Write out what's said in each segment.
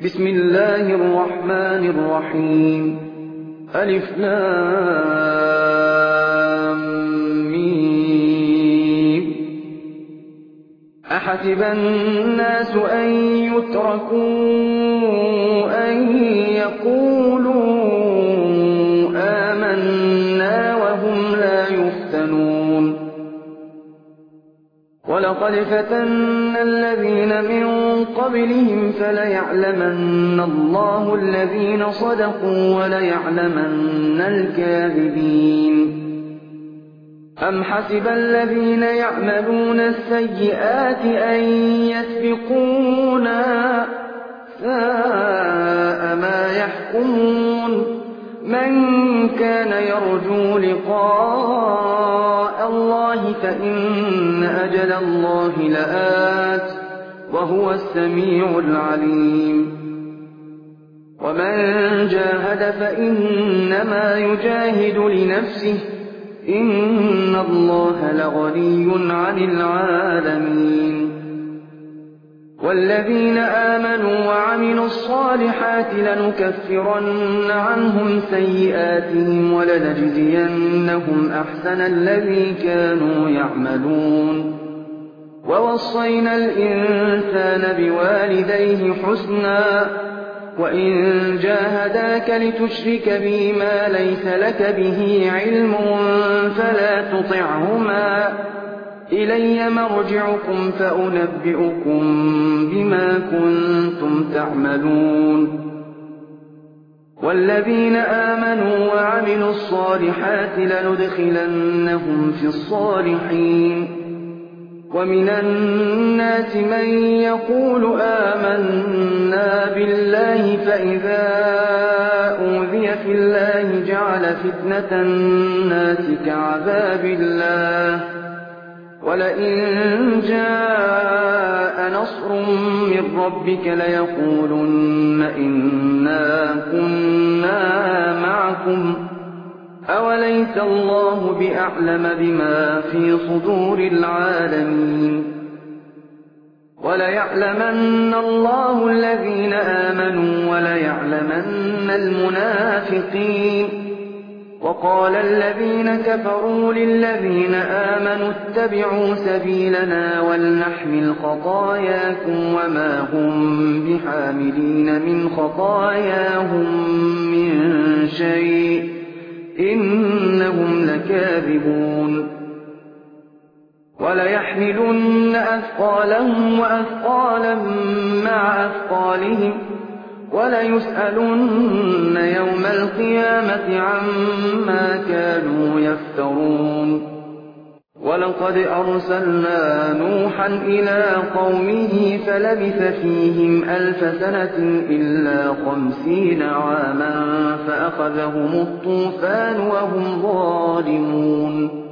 بسم الله الرحمن الرحيم ألف لام ميم أحسب الناس أن يتركوا أن يقولوا آمنا وهم لا يفتنون ولقد فتنا الذين من قبلهم فليعلمن الله الذين صدقوا وليعلمن الكاذبين أم حسب الذين يعملون السيئات أن يسبقونا ساء ما يحكمون من كان يرجو لقاء الله فإن أجل الله لآت وهو السميع العليم ومن جاهد فإنما يجاهد لنفسه إن الله لغني عن العالمين والذين آمنوا وعملوا الصالحات لنكفرن عنهم سيئاتهم ولنجزينهم أحسن الذي كانوا يعملون ووصينا الإنسان بوالديه حسنا وإن جاهداك لتشرك بي ما ليس لك به علم فلا تطعهما إلي مرجعكم فأنبئكم بما كنتم تعملون والذين آمنوا وعملوا الصالحات لندخلنهم في الصالحين ومن الناس من يقول آمنا بالله فإذا أوذي في الله جعل فتنة الناس كعذاب الله ولئن جاء نصر من ربك ليقولن إنا كنا معكم أوليس الله بأعلم بما في صدور العالمين وليعلمن الله الذين آمنوا وليعلمن المنافقين وقال الذين كفروا للذين آمنوا اتبعوا سبيلنا ولنحمل خطاياكم وما هم بحاملين من خطاياهم من شيء إنهم لكاذبون وليحملن أثقالهم وأثقالا مع أثقالهم وليسألن يوم القيامة عما كانوا يفترون ولقد أرسلنا نوحا إلى قومه فلبث فيهم 1000 سنة إلا 50 عاما فأخذهم الطوفان وهم ظالمون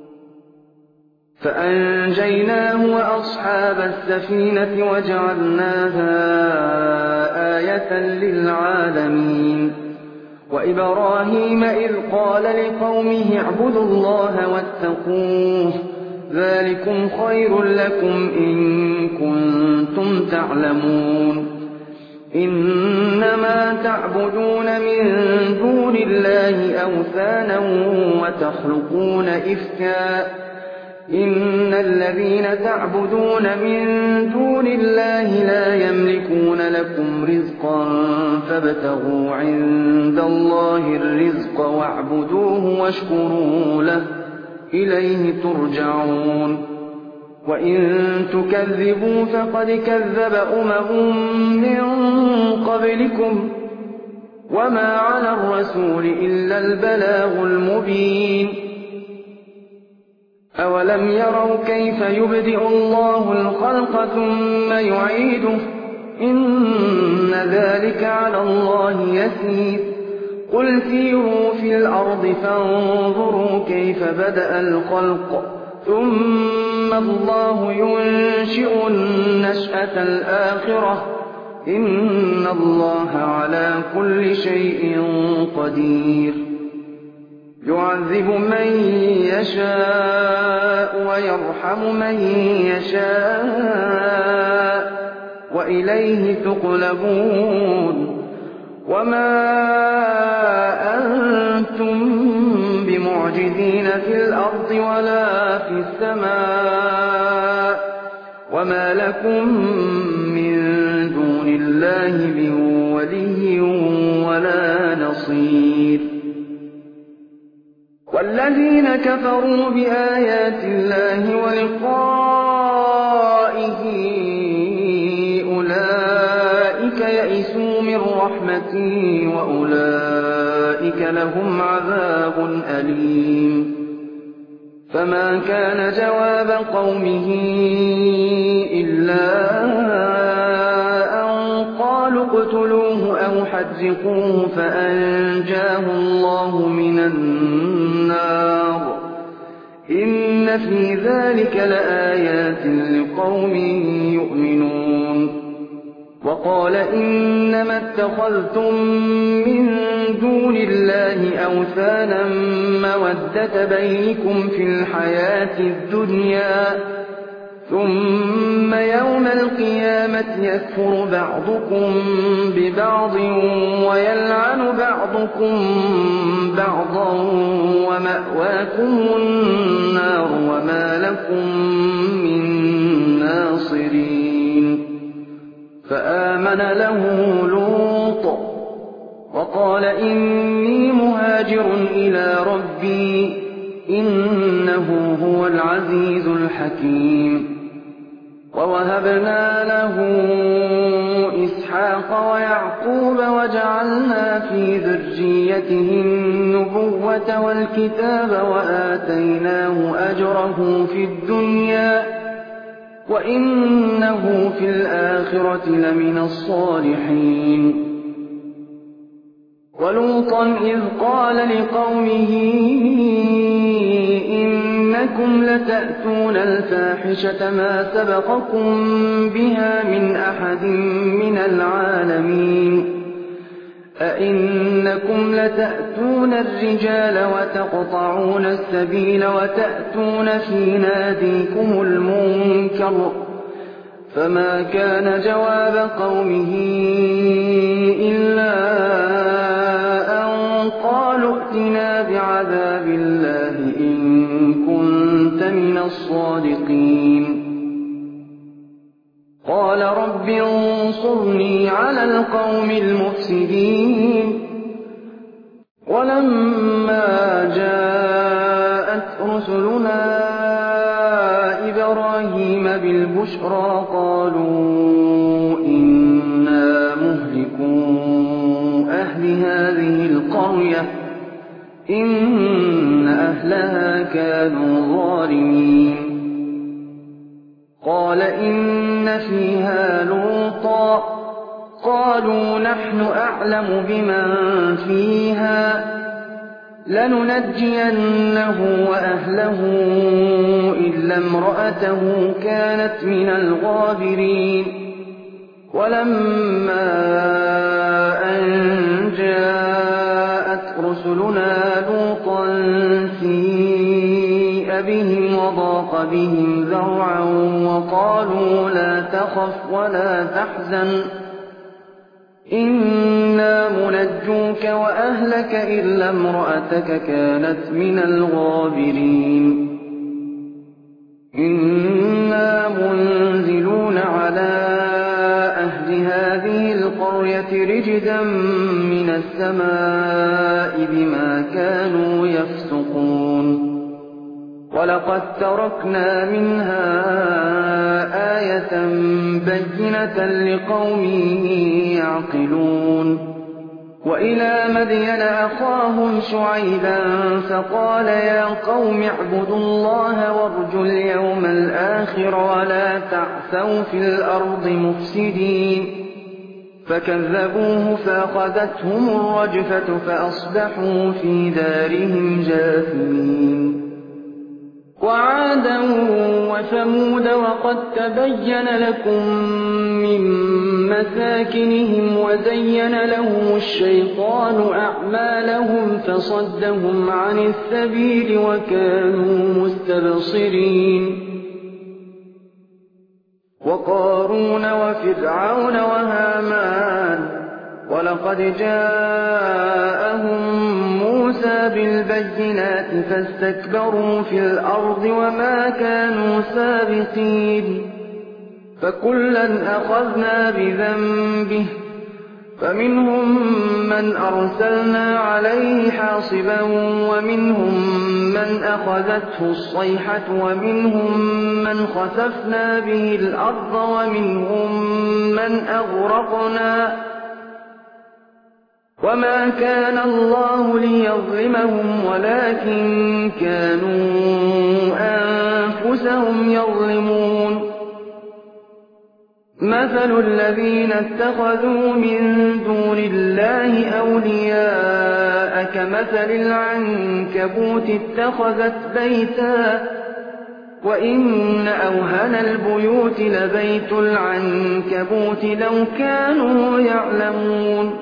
فأنجيناه وأصحاب السفينة وجعلناها آية للعالمين وإبراهيم إذ قال لقومه اعبدوا الله واتقوه ذلكم خير لكم إن كنتم تعلمون إنما تعبدون من دون الله أوثانا وتخلقون إفكا إن الذين تعبدون من دون الله لا يملكون لكم رزقا فابتغوا عند الله الرزق واعبدوه واشكروا له إليه ترجعون وإن تكذبوا فقد كذب من قبلكم وما على الرسول إلا البلاغ المبين أولم يروا كيف يبدئ الله الخلق ثم يعيده إن ذلك على الله يسير قل سيروا في الأرض فانظروا كيف بدأ الخلق ثم الله ينشئ النشأة الآخرة إن الله على كل شيء قدير يعذب من يشاء ويرحم من يشاء وإليه تقلبون وما أنتم بمعجزين في الأرض ولا في السماء وما لكم من دون الله من ولي ولا نصير والذين كفروا بآيات الله ولقائه أولئك يئسوا من رحمتي وأولئك لهم عذاب أليم فما كان جواب قومه إلا أن قالوا اقتلوه أو حرقوه فأنجاه الله من النار إن في ذلك لآيات لقوم يؤمنون وقال إنما اتخذتم من دون الله أوثانا مودة بينكم في الحياة الدنيا ثم يوم القيامة يكفر بعضكم ببعض ويلعن بعضكم بعضا ومأواكم النار وما لكم من ناصرين فآمن له لوط وقال إني مهاجر إلى ربي إنه هو العزيز الحكيم ووهبنا له إسحاق ويعقوب وجعلنا في ذريته النبوة والكتاب وآتيناه أجره في الدنيا وإنه في الآخرة لمن الصالحين ولوطا إذ قال لقومه إنكم لتأتون الفاحشة ما سبقكم بها من أحد من العالمين أئنكم لتأتون الرجال وتقطعون السبيل وتأتون في ناديكم المنكر فما كان جواب قومه إلا أن قالوا ائتنا بعذاب الله إن كنت من الصادقين قال رب انصرني على القوم المفسدين ولما جاءت رسلنا إبراهيم بالبشرى قالوا إنا مهلكو أهل هذه القرية إن أهلها كانوا ظالمين قال إن فيها لوطا قالوا نحن أعلم بمن فيها لننجينه وأهله إلا امرأته كانت من الغابرين ولما أن جاءت رسلنا لوطا سيء بهم وضاق بهم ذرعا وقالوا لا تخف ولا تحزن إنا منجوك وأهلك إلا امرأتك كانت من الغابرين إنا منزلون على أهل هذه القرية رجزا من السماء بما كانوا يفسقون ولقد تركنا منها آية بينة لقوم يعقلون وإلى مدين أخاهم شعيبا فقال يا قوم اعبدوا الله وارجوا اليوم الآخر ولا تعثوا في الأرض مفسدين فكذبوه فأخذتهم الرجفة فأصبحوا في دارهم جاثمين وعادا وثمود وقد تبين لكم من مساكنهم وزين لهم الشيطان أعمالهم فصدهم عن السبيل وكانوا مستبصرين وقارون وفرعون وهامان ولقد جاءهم موسى بالبينات فاستكبروا في الأرض وما كانوا سابقين فكلا أخذنا بذنبه فمنهم من أرسلنا عليه حاصبا ومنهم من أخذته الصيحة ومنهم من خسفنا به الأرض ومنهم من أغرقنا وما كان الله ليظلمهم ولكن كانوا أنفسهم يظلمون مثل الذين اتخذوا من دون الله أولياء كمثل العنكبوت اتخذت بيتا وإن أوهن البيوت لبيت العنكبوت لو كانوا يعلمون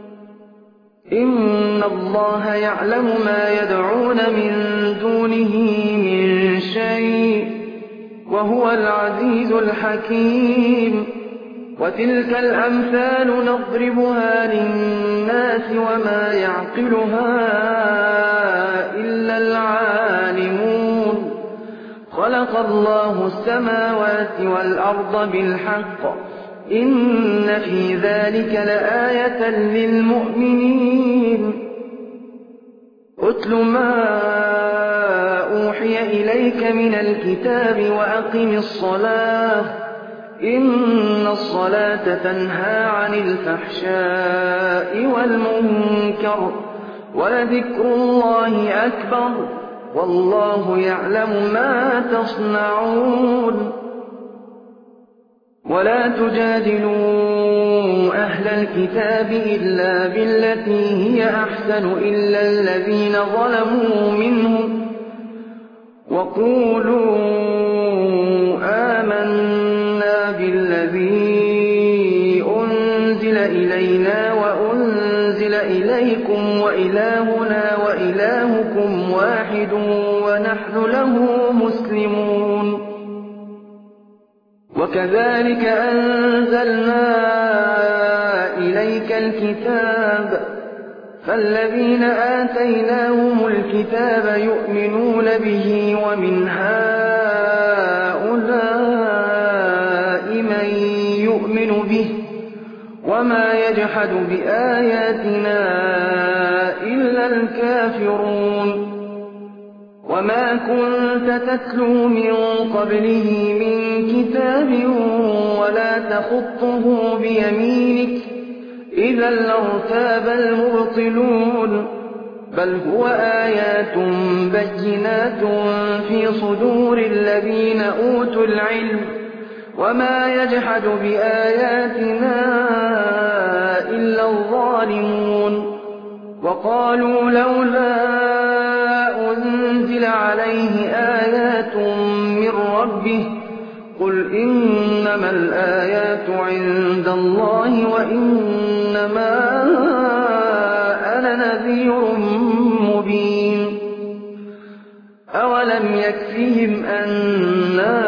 إن الله يعلم ما يدعون من دونه من شيء وهو العزيز الحكيم وتلك الأمثال نضربها للناس وما يعقلها إلا العالمون خلق الله السماوات والأرض بالحق إن في ذلك لآية للمؤمنين أتل ما أوحي إليك من الكتاب وأقم الصلاة إن الصلاة تنهى عن الفحشاء والمنكر ولذكر الله أكبر والله يعلم ما تصنعون ولا تجادلوا أهل الكتاب إلا بالتي هي أحسن إلا الذين ظلموا منهم وقولوا آمنا بالذي أنزل إلينا وأنزل إليكم وإلهنا وإلهكم واحد ونحن له مسلمون وكذلك أنزلنا إليك الكتاب فالذين آتيناهم الكتاب يؤمنون به ومن هؤلاء من يؤمن به وما يجحد بآياتنا إلا الكافرون وما كنت تتلو من قبله من كتاب ولا تخطه بيمينك إذا لارتاب المبطلون بل هو آيات بينات في صدور الذين أوتوا العلم وما يجحد بآياتنا إلا الظالمون وقالوا لولا أنزل عليه آيات من ربه قل إنما الآيات عند الله وإنما أنا نذير مبين أولم يكفهم أنا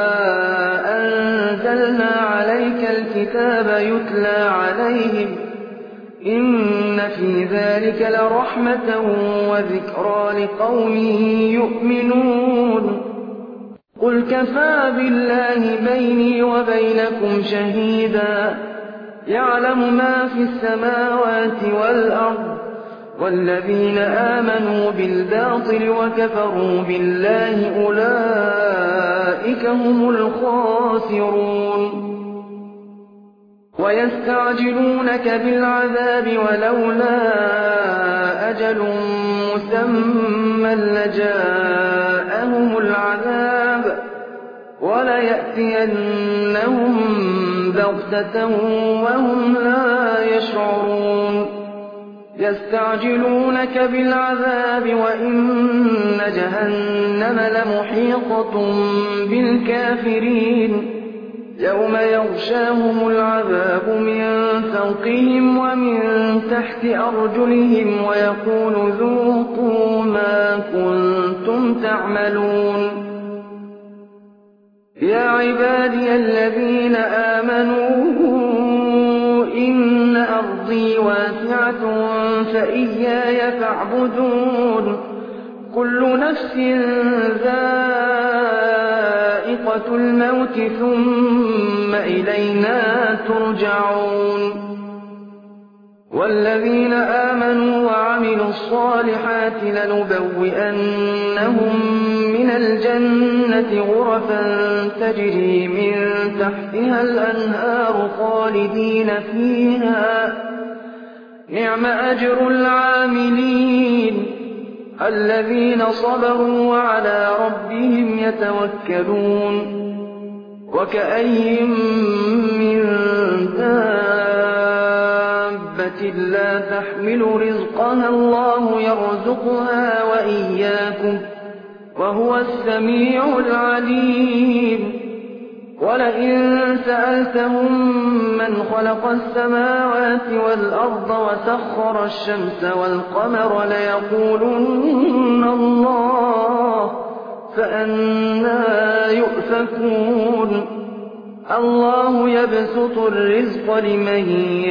أنزلنا عليك الكتاب يتلى عليهم إن في ذلك لرحمة وذكرى لقوم يؤمنون قل كفى بالله بيني وبينكم شهيدا يعلم ما في السماوات والأرض والذين آمنوا بالباطل وكفروا بالله أولئك هم الخاسرون ويستعجلونك بالعذاب ولولا أجل مسمى لجاءهم العذاب وليأتينهم بغتة وهم لا يشعرون يستعجلونك بالعذاب وإن جهنم لمحيطة بالكافرين يوم يغشاهم العذاب من فوقهم ومن تحت أرجلهم ويقول ذوقوا ما كنتم تعملون يا عبادي الذين آمنوا إن أرضي واسعة فإياي فاعبدون كل نفس ذائقة الموت ثم إلينا ترجعون والذين آمنوا وعملوا الصالحات لنبوئنهم من الجنة غرفا تجري من تحتها الأنهار خالدين فيها نعم أجر العاملين الذين صبروا وعلى ربهم يتوكلون وكأين من دابة لا تحمل رزقها الله يرزقها وإياكم وهو السميع العليم ولئن سألتهم من خلق السماوات والأرض وسخر الشمس والقمر ليقولن الله فأنى يؤفكون الله يبسط الرزق لمن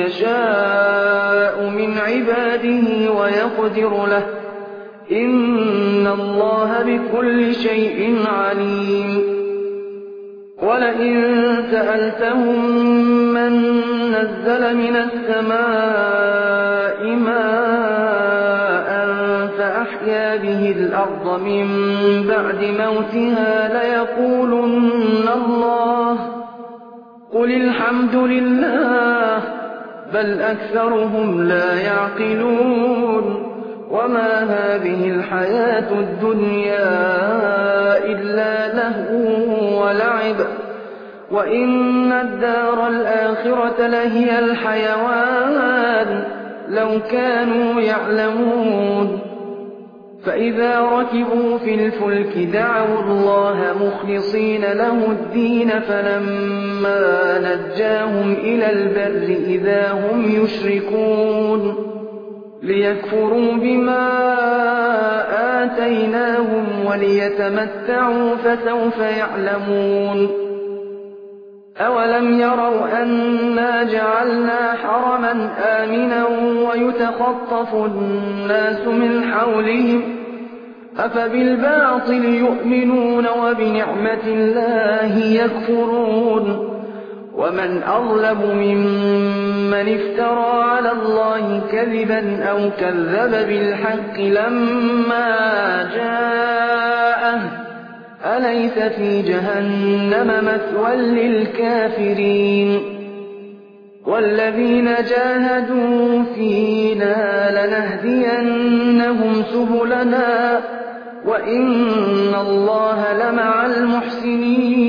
يشاء من عباده ويقدر له إن الله بكل شيء عليم ولئن سألتهم من نزل من السماء ماء فأحيا به الأرض من بعد موتها ليقولن الله قل الحمد لله بل أكثرهم لا يعقلون وما هذه الحياة الدنيا إلا لهو ولعب وإن الدار الآخرة لهي الحيوان لو كانوا يعلمون فإذا ركبوا في الفلك دعوا الله مخلصين له الدين فلما نجاهم إلى البر إذا هم يشركون ليكفروا بما آتيناهم وليتمتعوا فسوف يعلمون أولم يروا أنا جعلنا حرما آمنا ويتخطف الناس من حولهم أفبالباطل يؤمنون وبنعمة الله يكفرون ومن أظلم ممن افترى على الله كذبا أو كذب بالحق لما جاءه أليس في جهنم مثوى للكافرين والذين جاهدوا فينا لنهدينهم سبلنا وإن الله لمع المحسنين